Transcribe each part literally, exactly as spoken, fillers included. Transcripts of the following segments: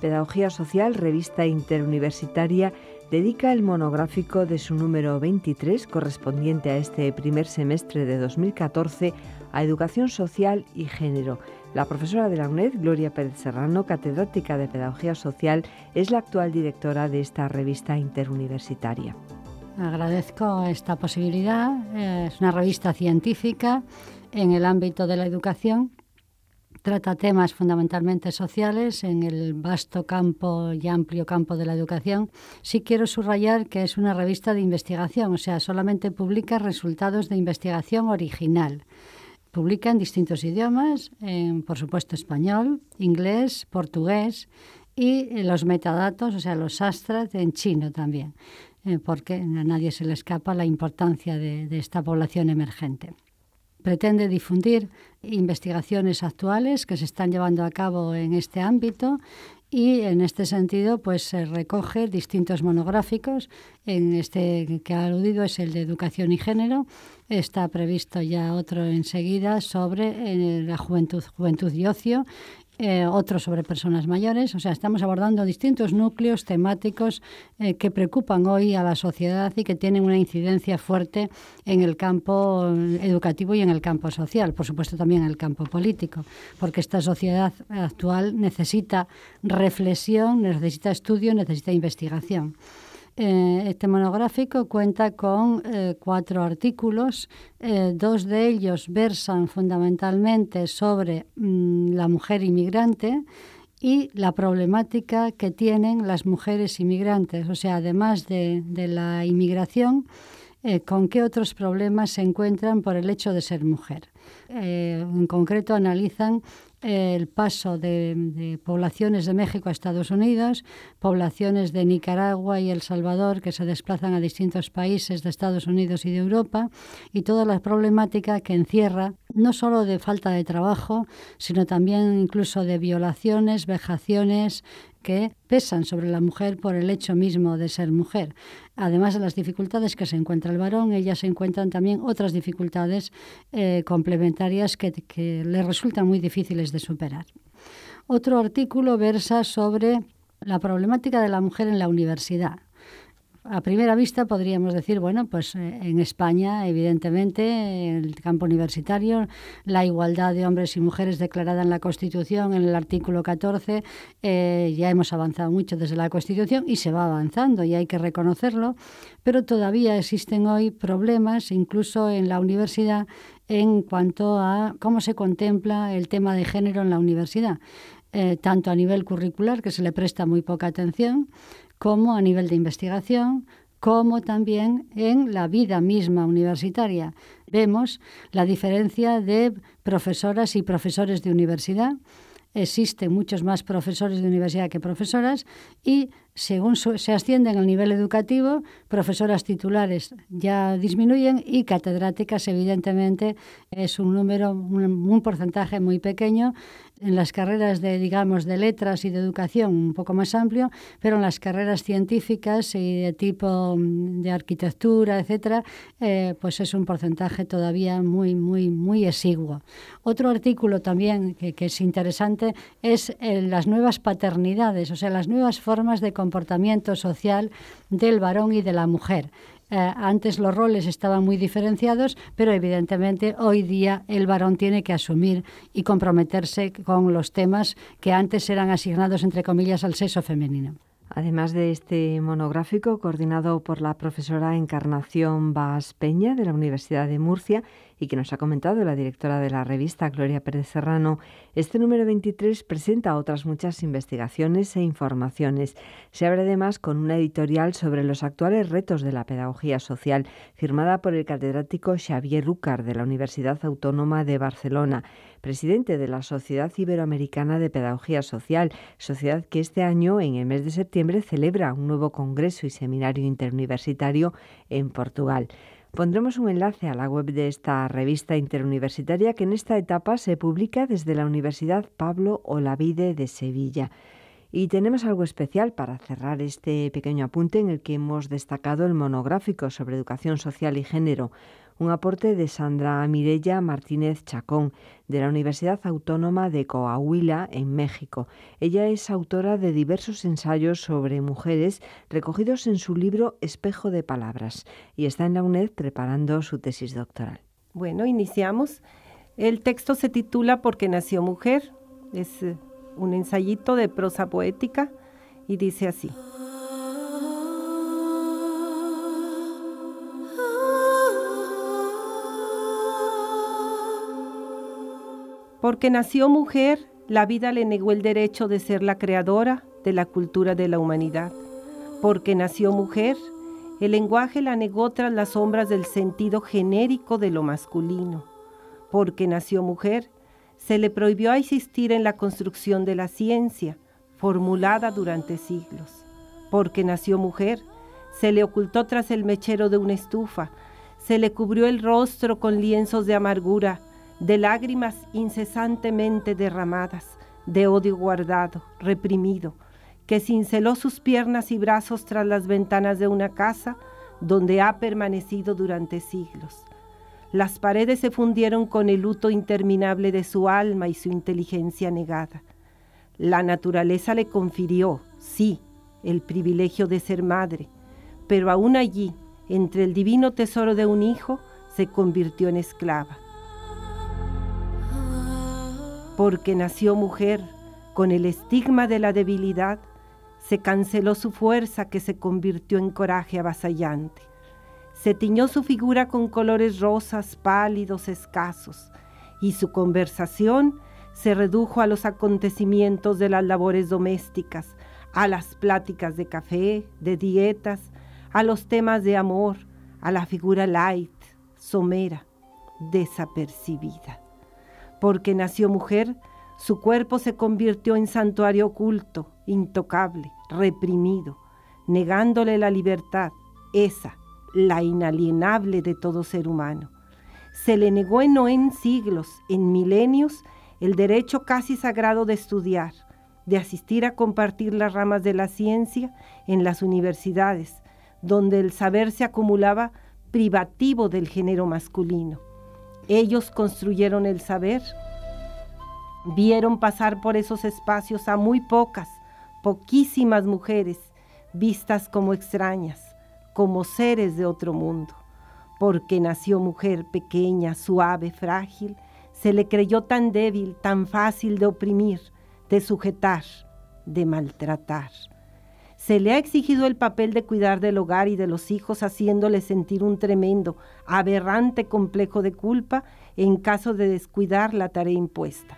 Pedagogía Social, revista interuniversitaria, dedica el monográfico de su número veintitrés, correspondiente a este primer semestre de dos mil catorce, a Educación Social y Género. La profesora de la U N E D, Gloria Pérez Serrano, catedrática de Pedagogía Social, es la actual directora de esta revista interuniversitaria. Agradezco esta posibilidad. Es una revista científica en el ámbito de la educación. Trata temas fundamentalmente sociales en el vasto campo y amplio campo de la educación. Sí quiero subrayar que es una revista de investigación, o sea, solamente publica resultados de investigación original. Publica en distintos idiomas, en, por supuesto español, inglés, portugués y los metadatos, o sea, los abstracts en chino también, eh, porque a nadie se le escapa la importancia de, de esta población emergente. Pretende difundir investigaciones actuales que se están llevando a cabo en este ámbito y en este sentido pues se recoge distintos monográficos. En este que ha aludido es el de Educación y Género. Está previsto ya otro enseguida sobre eh, la juventud, juventud y ocio. Eh, otro sobre personas mayores. O sea, estamos abordando distintos núcleos temáticos eh, que preocupan hoy a la sociedad y que tienen una incidencia fuerte en el campo educativo y en el campo social, por supuesto también en el campo político, porque esta sociedad actual necesita reflexión, necesita estudio, necesita investigación. Eh, este monográfico cuenta con eh, cuatro artículos. Eh, dos de ellos versan fundamentalmente sobre mm, la mujer inmigrante y la problemática que tienen las mujeres inmigrantes. O sea, además de, de la inmigración, eh, con qué otros problemas se encuentran por el hecho de ser mujer. Eh, en concreto analizan el paso de, de poblaciones de México a Estados Unidos, poblaciones de Nicaragua y El Salvador que se desplazan a distintos países de Estados Unidos y de Europa, y toda la problemática que encierra no solo de falta de trabajo, sino también incluso de violaciones, vejaciones que pesan sobre la mujer por el hecho mismo de ser mujer. Además de las dificultades que se encuentra el varón, ellas se encuentran también otras dificultades eh, complementarias que, que les resultan muy difíciles de superar. Otro artículo versa sobre la problemática de la mujer en la universidad. A primera vista podríamos decir, bueno, pues eh, en España, evidentemente, en el campo universitario, la igualdad de hombres y mujeres declarada en la Constitución, en el artículo catorce, eh, ya hemos avanzado mucho desde la Constitución y se va avanzando y hay que reconocerlo, pero todavía existen hoy problemas, incluso en la universidad, en cuanto a cómo se contempla el tema de género en la universidad, eh, tanto a nivel curricular, que se le presta muy poca atención, como a nivel de investigación, como también en la vida misma universitaria. Vemos la diferencia de profesoras y profesores de universidad. Existen muchos más profesores de universidad que profesoras y según su, se asciende en el nivel educativo, profesoras titulares ya disminuyen y catedráticas evidentemente es un número, un, un porcentaje muy pequeño. En las carreras de, digamos, de letras y de educación un poco más amplio, pero en las carreras científicas y de tipo de arquitectura, etcétera, eh, pues es un porcentaje todavía muy, muy, muy exiguo. Otro artículo también que, que es interesante es eh, las nuevas paternidades, o sea, las nuevas formas de comportamiento social del varón y de la mujer. Eh, antes los roles estaban muy diferenciados, pero evidentemente hoy día el varón tiene que asumir y comprometerse con los temas que antes eran asignados, entre comillas, al sexo femenino. Además de este monográfico, coordinado por la profesora Encarnación Bas Peña de la Universidad de Murcia y que nos ha comentado la directora de la revista, Gloria Pérez Serrano, este número veintitrés presenta otras muchas investigaciones e informaciones. Se abre además con una editorial sobre los actuales retos de la pedagogía social, firmada por el catedrático Xavier Úcar de la Universidad Autónoma de Barcelona, presidente de la Sociedad Iberoamericana de Pedagogía Social, sociedad que este año, en el mes de septiembre, celebra un nuevo congreso y seminario interuniversitario en Portugal. Pondremos un enlace a la web de esta revista interuniversitaria que en esta etapa se publica desde la Universidad Pablo Olavide de Sevilla. Y tenemos algo especial para cerrar este pequeño apunte en el que hemos destacado el monográfico sobre educación social y género, un aporte de Sandra Mireya Martínez Chacón, de la Universidad Autónoma de Coahuila, en México. Ella es autora de diversos ensayos sobre mujeres recogidos en su libro Espejo de Palabras y está en la UNED preparando su tesis doctoral. Bueno, iniciamos. El texto se titula Porque nació mujer. Es un ensayito de prosa poética y dice así. Porque nació mujer, la vida le negó el derecho de ser la creadora de la cultura de la humanidad. Porque nació mujer, el lenguaje la negó tras las sombras del sentido genérico de lo masculino. Porque nació mujer, se le prohibió existir en la construcción de la ciencia, formulada durante siglos. Porque nació mujer, se le ocultó tras el mechero de una estufa, se le cubrió el rostro con lienzos de amargura, de lágrimas incesantemente derramadas, de odio guardado, reprimido, que cinceló sus piernas y brazos tras las ventanas de una casa donde ha permanecido durante siglos. Las paredes se fundieron con el luto interminable de su alma y su inteligencia negada. La naturaleza le confirió, sí, el privilegio de ser madre, pero aún allí, entre el divino tesoro de un hijo, se convirtió en esclava. Porque nació mujer, con el estigma de la debilidad, se canceló su fuerza que se convirtió en coraje avasallante. Se tiñó su figura con colores rosas, pálidos, escasos, y su conversación se redujo a los acontecimientos de las labores domésticas, a las pláticas de café, de dietas, a los temas de amor, a la figura light, somera, desapercibida. Porque nació mujer, su cuerpo se convirtió en santuario oculto, intocable, reprimido, negándole la libertad, esa, la inalienable de todo ser humano. Se le negó en no en siglos, en milenios, el derecho casi sagrado de estudiar, de asistir a compartir las ramas de la ciencia en las universidades, donde el saber se acumulaba privativo del género masculino. Ellos construyeron el saber, vieron pasar por esos espacios a muy pocas, poquísimas mujeres, vistas como extrañas, como seres de otro mundo. Porque nació mujer pequeña, suave, frágil, se le creyó tan débil, tan fácil de oprimir, de sujetar, de maltratar. Se le ha exigido el papel de cuidar del hogar y de los hijos, haciéndole sentir un tremendo, aberrante complejo de culpa en caso de descuidar la tarea impuesta.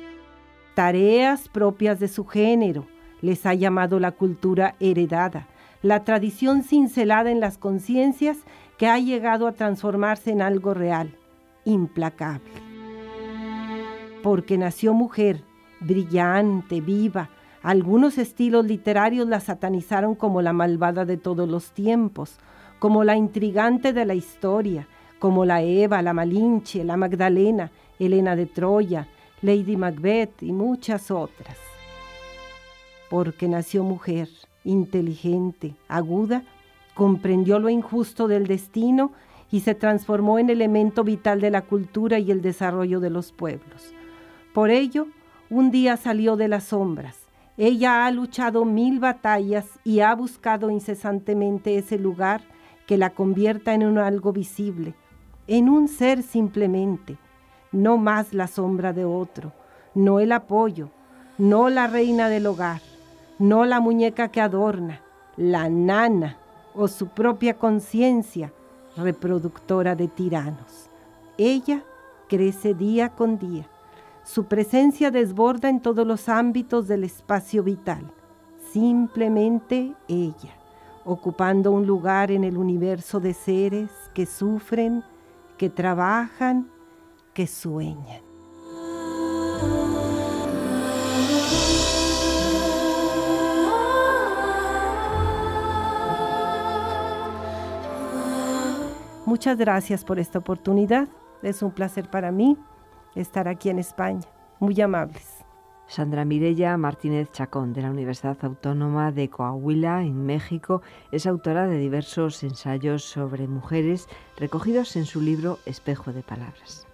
Tareas propias de su género, les ha llamado la cultura heredada, la tradición cincelada en las conciencias que ha llegado a transformarse en algo real, implacable. Porque nació mujer, brillante, viva, algunos estilos literarios la satanizaron como la malvada de todos los tiempos, como la intrigante de la historia, como la Eva, la Malinche, la Magdalena, Helena de Troya, Lady Macbeth y muchas otras. Porque nació mujer, inteligente, aguda, comprendió lo injusto del destino y se transformó en elemento vital de la cultura y el desarrollo de los pueblos. Por ello, un día salió de las sombras. Ella ha luchado mil batallas y ha buscado incesantemente ese lugar que la convierta en un algo visible, en un ser simplemente, no más la sombra de otro, no el apoyo, no la reina del hogar, no la muñeca que adorna, la nana o su propia conciencia reproductora de tiranos. Ella crece día con día. Su presencia desborda en todos los ámbitos del espacio vital. Simplemente ella, ocupando un lugar en el universo de seres que sufren, que trabajan, que sueñan. Muchas gracias por esta oportunidad. Es un placer para mí estar aquí en España. Muy amables. Sandra Mireya Martínez Chacón, de la Universidad Autónoma de Coahuila, en México, es autora de diversos ensayos sobre mujeres recogidos en su libro Espejo de Palabras.